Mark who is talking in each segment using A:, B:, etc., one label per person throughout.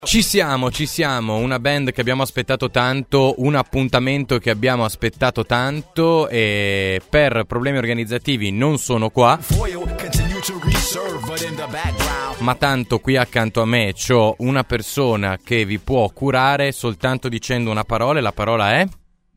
A: Ci siamo, una band che abbiamo aspettato tanto, un appuntamento che abbiamo aspettato tanto e per problemi organizzativi non sono qua, ma tanto qui accanto a me c'ho una persona che vi può curare soltanto dicendo una parola e la parola è...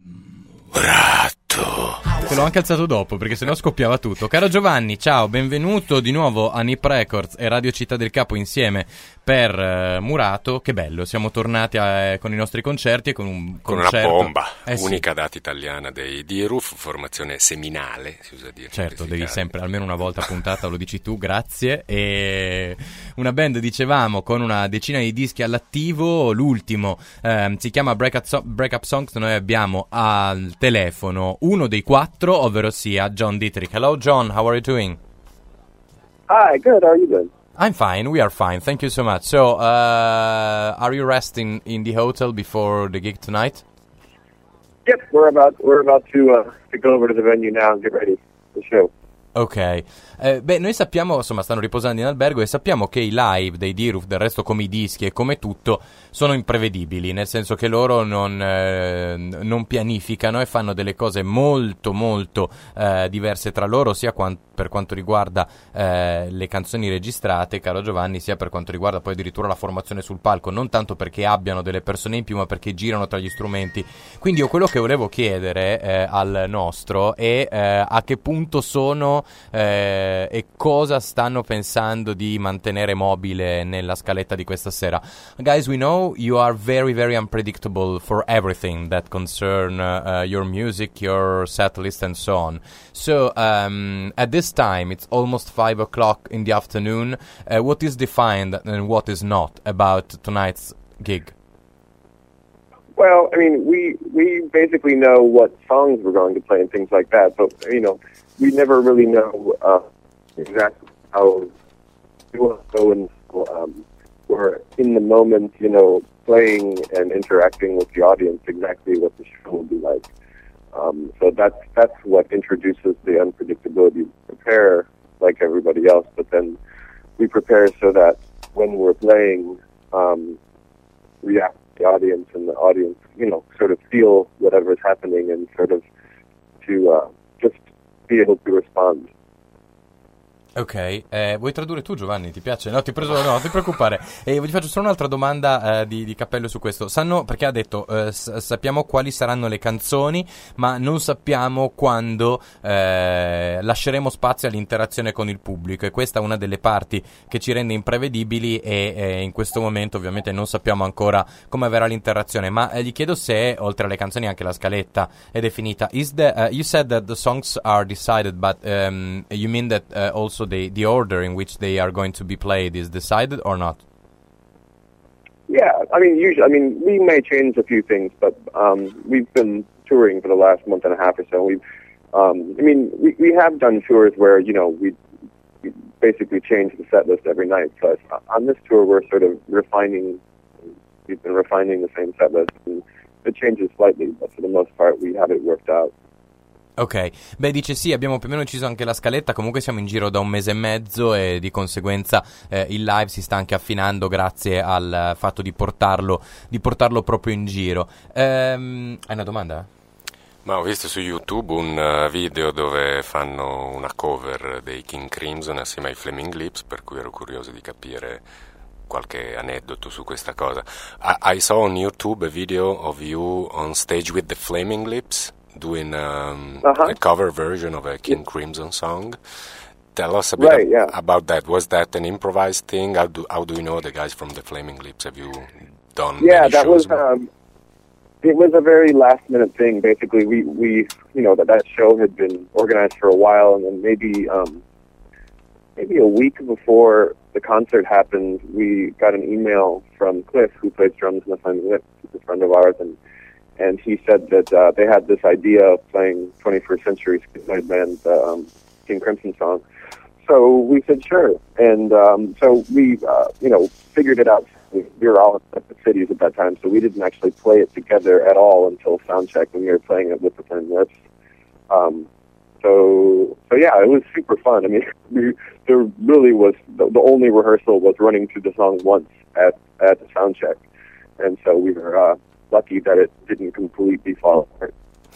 A: Ratto. Te l'ho anche alzato dopo perché sennò scoppiava tutto. Caro Giovanni, ciao, benvenuto di nuovo a Nip Records e Radio Città del Capo insieme per Murato. Che bello, siamo tornati con i nostri concerti e con un concerto.
B: Una bomba, unica
A: sì.
B: data italiana dei D-Roof, formazione seminale, si usa dire.
A: Certo, devi sempre, almeno una volta a puntata lo dici tu, grazie. E una band, dicevamo, con una decina di dischi all'attivo, l'ultimo si chiama Break Up Songs, noi abbiamo al telefono uno dei quattro, ovvero sia John Dietrich. Hello John, how are you doing?
C: Hi, good, how are you doing?
A: I'm fine, we are fine, thank you so much. So, are you resting in the hotel before the gig tonight?
C: Yep, we're about to go over to the venue now and get ready for the show.
A: Ok, beh, noi sappiamo, insomma, stanno riposando in albergo e sappiamo che i live dei D-Roof, del resto come i dischi e come tutto, sono imprevedibili, nel senso che loro non pianificano e fanno delle cose molto molto diverse tra loro, sia per quanto riguarda le canzoni registrate, caro Giovanni, sia per quanto riguarda poi addirittura la formazione sul palco, non tanto perché abbiano delle persone in più, ma perché girano tra gli strumenti. Quindi io quello che volevo chiedere al nostro è a che punto sono e cosa stanno pensando di mantenere mobile nella scaletta di questa sera. Guys, we know you are very very unpredictable for everything that concern your music, your set list and so on. So at this time it's almost 5 o'clock in the afternoon. What is defined and what is not about tonight's gig?
C: Well, I mean, we basically know what songs we're going to play and things like that, but, you know, we never really know exactly how we want to go and we're in the moment, you know, playing and interacting with the audience exactly what the show will be like. So that's what introduces the unpredictability. We prepare like everybody else, but then we prepare so that when we're playing, we ask the audience and the audience, you know, sort of feel whatever is happening and sort of to just be able to respond.
A: Ok, vuoi tradurre tu Giovanni? Ti piace? No, no, non ti preoccupare. Ti faccio solo un'altra domanda di cappello su questo. Sanno, perché ha detto, sappiamo quali saranno le canzoni, ma non sappiamo quando lasceremo spazio all'interazione con il pubblico, e questa è una delle parti che ci rende imprevedibili e in questo momento ovviamente non sappiamo ancora come avverrà l'interazione, ma gli chiedo se, oltre alle canzoni, anche la scaletta è definita. You said that the songs are decided, but you mean that also the order in which they are going to be played is decided or not?
C: Yeah, I mean, usually, we may change a few things, but we've been touring for the last month and a half or so. We have done tours where, you know, we basically change the set list every night. But on this tour, we're sort of refining. We've been refining the same set list, and it changes slightly, but for the most part, we have it worked out.
A: Ok, beh, dice sì, abbiamo più o meno deciso anche la scaletta, comunque siamo in giro da un mese e mezzo e di conseguenza il live si sta anche affinando grazie al fatto di portarlo proprio in giro. Hai una domanda?
B: Ma ho visto su YouTube un video dove fanno una cover dei King Crimson assieme ai Flaming Lips, per cui ero curioso di capire qualche aneddoto su questa cosa. I saw on YouTube a video of you on stage with the Flaming Lips doing a cover version of a King Crimson song. Tell us a bit about that. Was that an improvised thing? How do you know the guys from the Flaming Lips? Have you done many
C: that
B: shows?
C: It was a very last minute thing. Basically, we you know, that show had been organized for a while, and then maybe a week before the concert happened, we got an email from Cliff, who plays drums in the Flaming Lips, who's a friend of ours, and he said that they had this idea of playing 21st Century Skid band King Crimson song. So we said sure, and so we figured it out. We were all at the cities at that time, so we didn't actually play it together at all until soundcheck when we were playing it with the Flaming Lips. So yeah, it was super fun. I mean, there really was the only rehearsal was running through the song once, at the sound check, and so we were lucky that it didn't completely fall apart.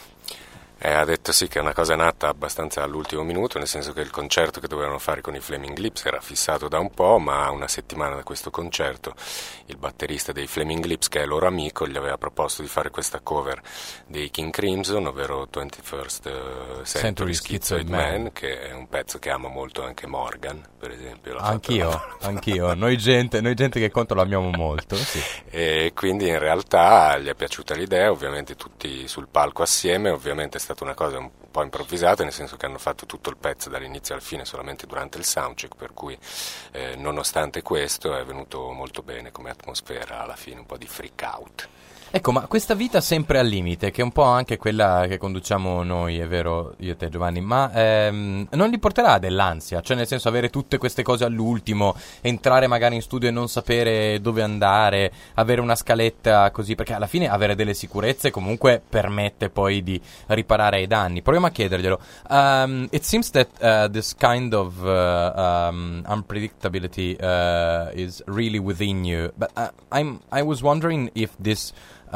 B: Ha detto sì che è una cosa nata abbastanza all'ultimo minuto, nel senso che il concerto che dovevano fare con i Flaming Lips era fissato da un po', ma a una settimana da questo concerto il batterista dei Flaming Lips, che è loro amico, gli aveva proposto di fare questa cover dei King Crimson, ovvero 21st Century Schizoid Man, che è un pezzo che ama molto anche Morgan, per esempio.
A: Anch'io. Noi gente che conto lo amiamo molto, sì.
B: E quindi in realtà gli è piaciuta l'idea, ovviamente tutti sul palco assieme, ovviamente è stata una cosa un po' improvvisata, nel senso che hanno fatto tutto il pezzo dall'inizio al fine solamente durante il soundcheck, per cui nonostante questo è venuto molto bene come atmosfera alla fine, un po' di freak out.
A: Ecco, ma questa vita sempre al limite, che è un po' anche quella che conduciamo noi, è vero, io e te Giovanni, ma non li porterà dell'ansia? Cioè nel senso avere tutte queste cose all'ultimo, entrare magari in studio e non sapere dove andare, avere una scaletta così, perché alla fine avere delle sicurezze comunque permette poi di riparare ai danni. Proviamo a chiederglielo. It seems that this kind of unpredictability is really within you, but I was wondering if this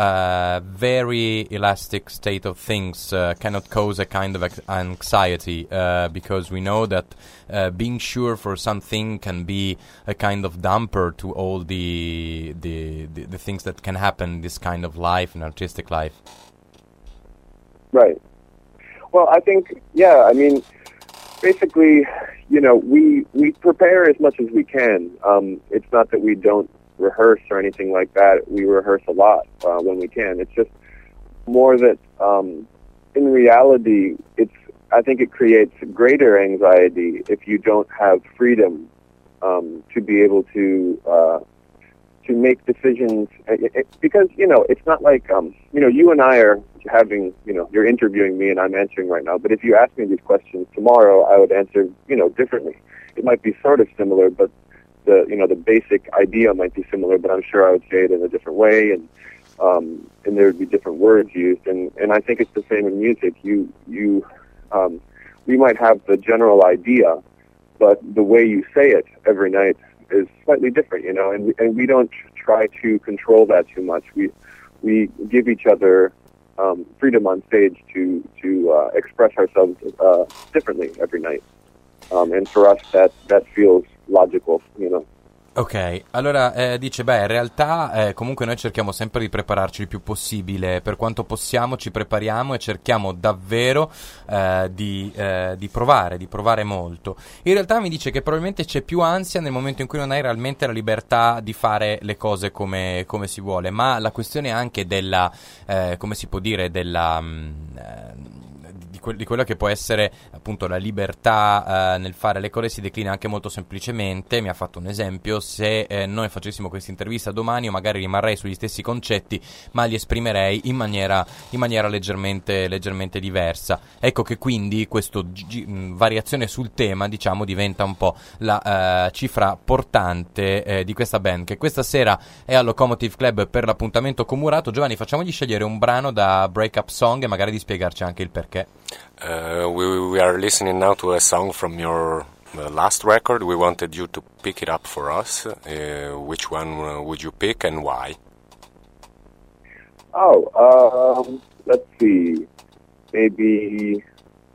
A: very elastic state of things cannot cause a kind of anxiety, because we know that being sure for something can be a kind of damper to all the things that can happen in this kind of life, in artistic life.
C: Right. Well, I think, yeah, I mean, basically, you know, we prepare as much as we can. It's not that we don't rehearse or anything like that. We rehearse a lot when we can. It's just more that in reality, I think it creates greater anxiety if you don't have freedom to be able to make decisions. Because, you know, it's not like, you know, you and I are having, you know, you're interviewing me and I'm answering right now, but if you ask me these questions tomorrow, I would answer, you know, differently. It might be sort of similar, but the basic idea might be similar, but I'm sure I would say it in a different way, and there would be different words used, and I think it's the same in music. We might have the general idea, but the way you say it every night is slightly different, you know, and we don't try to control that too much. We give each other freedom on stage to express ourselves differently every night, and for us that feels logical, you know.
A: Ok, allora dice, in realtà comunque noi cerchiamo sempre di prepararci il più possibile, per quanto possiamo ci prepariamo e cerchiamo davvero di provare molto. In realtà mi dice che probabilmente c'è più ansia nel momento in cui non hai realmente la libertà di fare le cose come si vuole, ma la questione anche della, come si può dire, della... di quella che può essere appunto la libertà nel fare le cose si declina anche molto semplicemente. Mi ha fatto un esempio: se noi facessimo questa intervista domani, io magari rimarrei sugli stessi concetti, ma li esprimerei in maniera leggermente diversa. Ecco che quindi questa variazione sul tema, diciamo, diventa un po' la cifra portante di questa band, che questa sera è al Locomotive Club per l'appuntamento con Murato. Giovanni, facciamogli scegliere un brano da Break Up Song e magari di spiegarci anche il perché.
B: We are listening now to a song from your last record. We wanted you to pick it up for us. Which one would you pick and why?
C: Let's see. Maybe,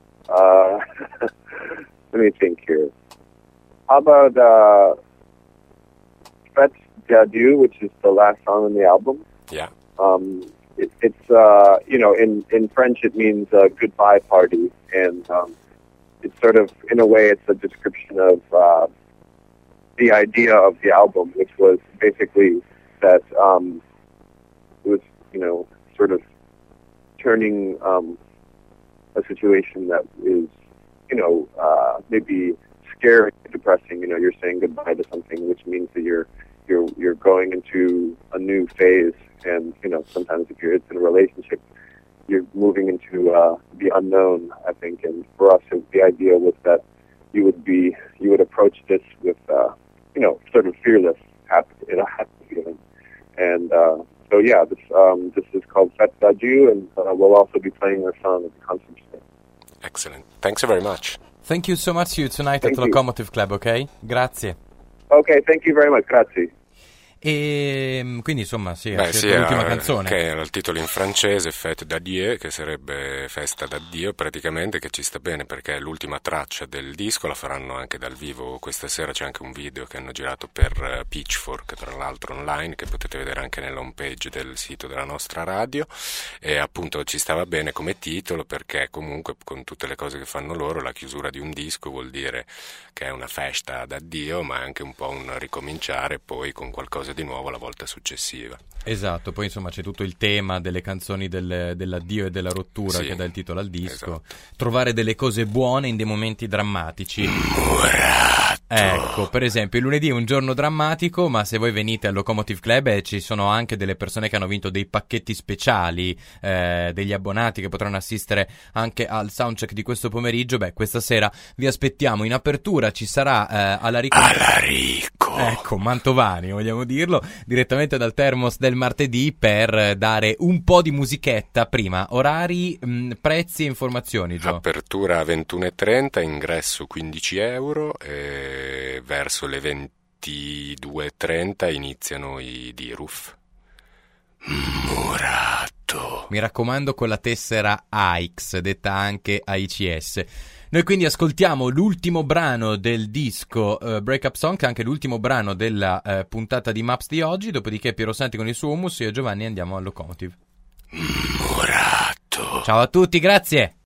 C: let me think here. How about Fête d'Adieu, which is the last song on the album?
B: Yeah.
C: It's you know, in French it means goodbye party, and it's sort of, in a way, it's a description of the idea of the album, which was basically that it was, you know, sort of turning a situation that is, you know, maybe scary, depressing. You know, you're saying goodbye to something, which means that you're going into a new phase. And, you know, sometimes if it's in a relationship, you're moving into the unknown, I think. And for us, the idea was that you would approach this with, you know, sort of fearless, happy feeling. And so, yeah, this is called Fête d'Adieu, and we'll also be playing our song at the concert today.
B: Excellent. Thanks very much.
A: Thank you so much. See you tonight at Locomotive Club, okay? Grazie.
C: Okay, thank you very much. Grazie.
A: E quindi insomma sì, l'ultima canzone.
B: Che era il titolo in francese, Fête d'adieu, che sarebbe festa d'addio praticamente, che ci sta bene perché è l'ultima traccia del disco, la faranno anche dal vivo questa sera, c'è anche un video che hanno girato per Pitchfork, tra l'altro online, che potete vedere anche nella home page del sito della nostra radio, e appunto ci stava bene come titolo perché comunque con tutte le cose che fanno loro la chiusura di un disco vuol dire che è una festa d'addio, ma è anche un po' un ricominciare poi con qualcosa di nuovo la volta successiva.
A: Esatto, poi insomma c'è tutto il tema delle canzoni dell'addio e della rottura,
B: sì,
A: che dà il titolo al disco.
B: esatto.
A: Trovare delle cose buone in dei momenti drammatici.
B: Muratto.
A: Ecco, per esempio il lunedì è un giorno drammatico, ma se voi venite al Locomotive Club ci sono anche delle persone che hanno vinto dei pacchetti speciali, degli abbonati che potranno assistere anche al soundcheck di questo pomeriggio. Questa sera vi aspettiamo. In apertura ci sarà Alarico. Ecco, Mantovani, vogliamo dirlo, direttamente dal Termos del martedì per dare un po' di musichetta. Prima, orari, prezzi e informazioni, Gio.
B: Apertura 21:30, ingresso 15 euro e verso le 22:30 iniziano i Diruf. Muratto.
A: Mi raccomando con la tessera AIX, detta anche AICS. Noi quindi ascoltiamo l'ultimo brano del disco Break Up Song, anche l'ultimo brano della puntata di Maps di oggi, dopodiché Piero Santi con il suo hummus e io e Giovanni andiamo al Locomotive.
B: Muratto.
A: Ciao a tutti, grazie!